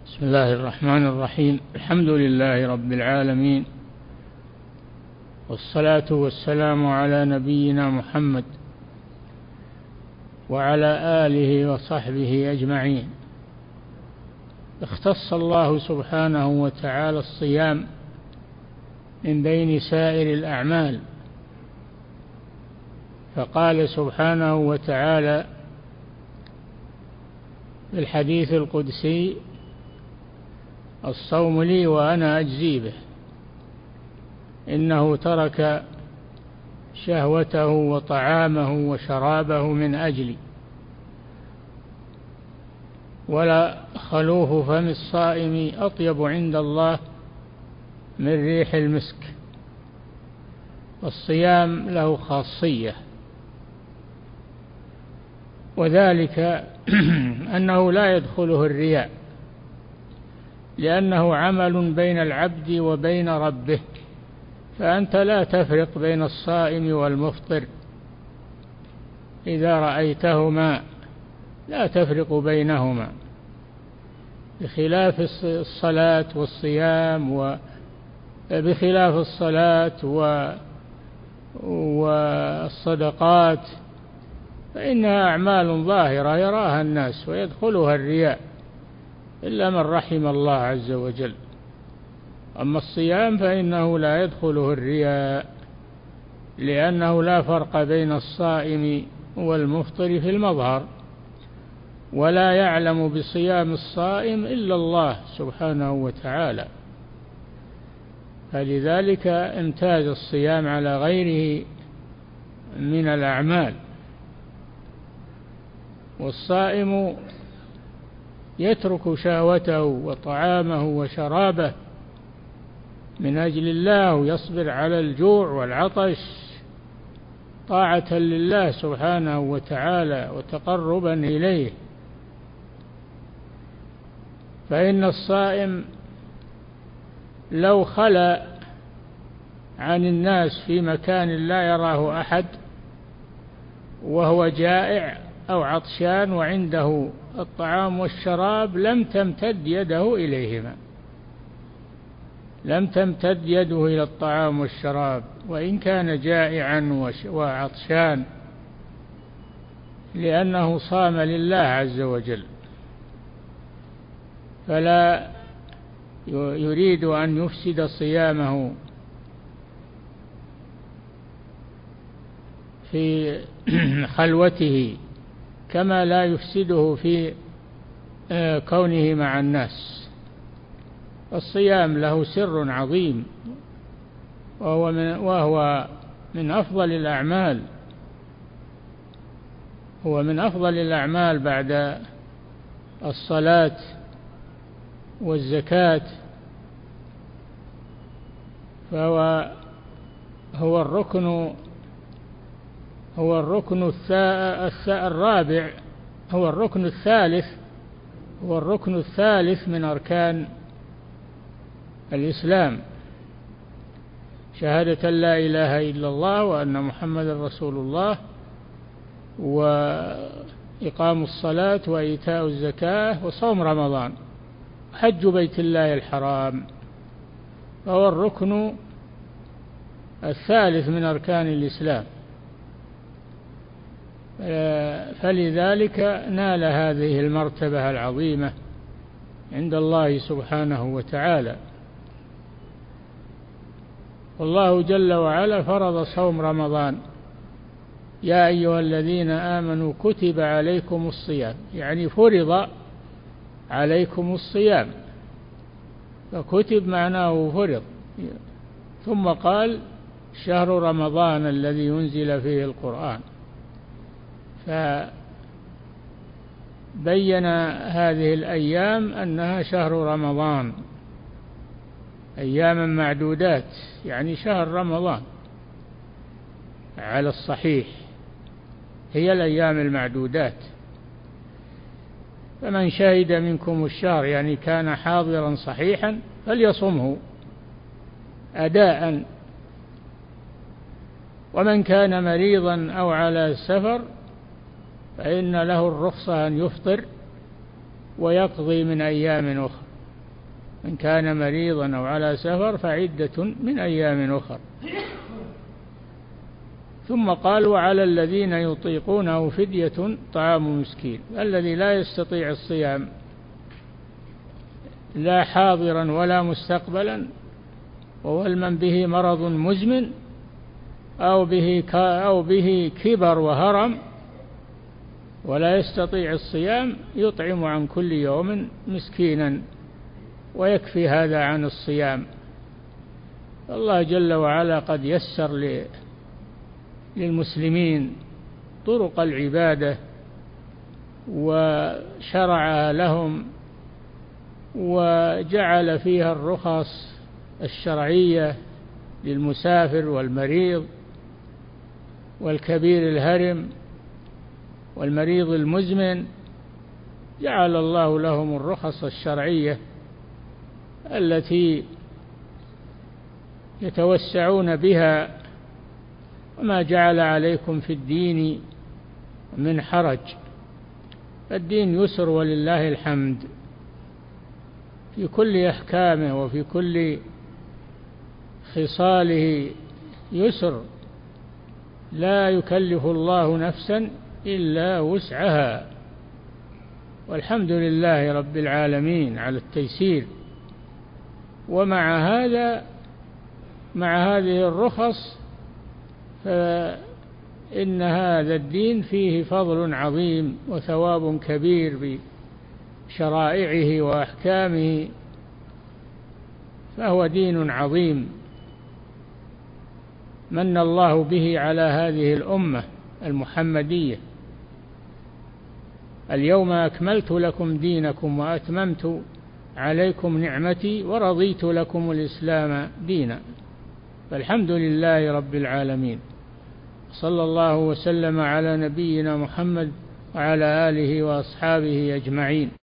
بسم الله الرحمن الرحيم. الحمد لله رب العالمين، والصلاة والسلام على نبينا محمد وعلى آله وصحبه أجمعين. اختص الله سبحانه وتعالى الصيام من بين سائر الأعمال، فقال سبحانه وتعالى في الحديث القدسي: الصوم لي وأنا أجزي به، إنه ترك شهوته وطعامه وشرابه من أجلي، ولا خلوف فم الصائم أطيب عند الله من ريح المسك. الصيام له خاصية، وذلك أنه لا يدخله الرياء، لأنه عمل بين العبد وبين ربه، فأنت لا تفرق بين الصائم والمفطر إذا رأيتهما، لا تفرق بينهما، بخلاف الصلاة والصيام بخلاف الصلاة والصدقات، فإنها أعمال ظاهرة يراها الناس ويدخلها الرياء إلا من رحم الله عز وجل. أما الصيام فإنه لا يدخله الرياء، لأنه لا فرق بين الصائم والمفطر في المظهر، ولا يعلم بصيام الصائم إلا الله سبحانه وتعالى، فلذلك امتاز الصيام على غيره من الأعمال. والصائم يترك شهوته وطعامه وشرابه من أجل الله، ويصبر على الجوع والعطش طاعة لله سبحانه وتعالى وتقربا إليه. فإن الصائم لو خلا عن الناس في مكان لا يراه أحد وهو جائع أو عطشان وعنده الطعام والشراب لم تمتد يده إليهما، لم تمتد يده إلى الطعام والشراب وإن كان جائعا وعطشان، لأنه صام لله عز وجل، فلا يريد أن يفسد صيامه في خلوته، كما لا يفسده في كونه مع الناس. الصيام له سر عظيم، وهو من أفضل الأعمال، هو من أفضل الأعمال بعد الصلاة والزكاة، هو الركن الرابع، هو الركن الثالث من أركان الإسلام، شهادة لا إله إلا الله وأن محمد رسول الله، وإقام الصلاة وإيتاء الزكاة وصوم رمضان، حج بيت الله الحرام، فهو الركن الثالث من أركان الإسلام، فلذلك نال هذه المرتبة العظيمة عند الله سبحانه وتعالى. والله جل وعلا فرض صوم رمضان: يا أيها الذين آمنوا كتب عليكم الصيام، يعني فرض عليكم الصيام، فكتب معناه فرض. ثم قال: شهر رمضان الذي ينزل فيه القرآن، فبين هذه الأيام أنها شهر رمضان، أياما معدودات، يعني شهر رمضان على الصحيح هي الأيام المعدودات. فمن شهد منكم الشهر، يعني كان حاضرا صحيحا، فليصمه أداء، ومن كان مريضا أو على سفر فإن له الرخصة أن يفطر ويقضي من أيام أخرى. من كان مريضا أو على سفر فعدة من أيام أخر. ثم قال وعلى الذين يطيقونه فدية طعام مسكين. الذي لا يستطيع الصيام لا حاضرا ولا مستقبلا، وهو من به مرض مزمن أو به كبر وهرم ولا يستطيع الصيام، يطعم عن كل يوم مسكينا ويكفي هذا عن الصيام. الله جل وعلا قد يسر للمسلمين طرق العبادة وشرعها لهم، وجعل فيها الرخص الشرعية للمسافر والمريض والكبير الهرم والمريض المزمن. جعل الله لهم الرخص الشرعية التي يتوسعون بها، وما جعل عليكم في الدين من حرج. الدين يسر ولله الحمد في كل أحكامه وفي كل خصاله يسر، لا يكلف الله نفسا إلا وسعها، والحمد لله رب العالمين على التيسير. ومع هذا، مع هذه الرخص، فإن هذا الدين فيه فضل عظيم وثواب كبير بشرائعه وأحكامه، فهو دين عظيم من الله به على هذه الأمة المحمدية. اليوم أكملت لكم دينكم وأتممت عليكم نعمتي ورضيت لكم الإسلام دينا. فالحمد لله رب العالمين. صلى الله وسلم على نبينا محمد وعلى آله وأصحابه أجمعين.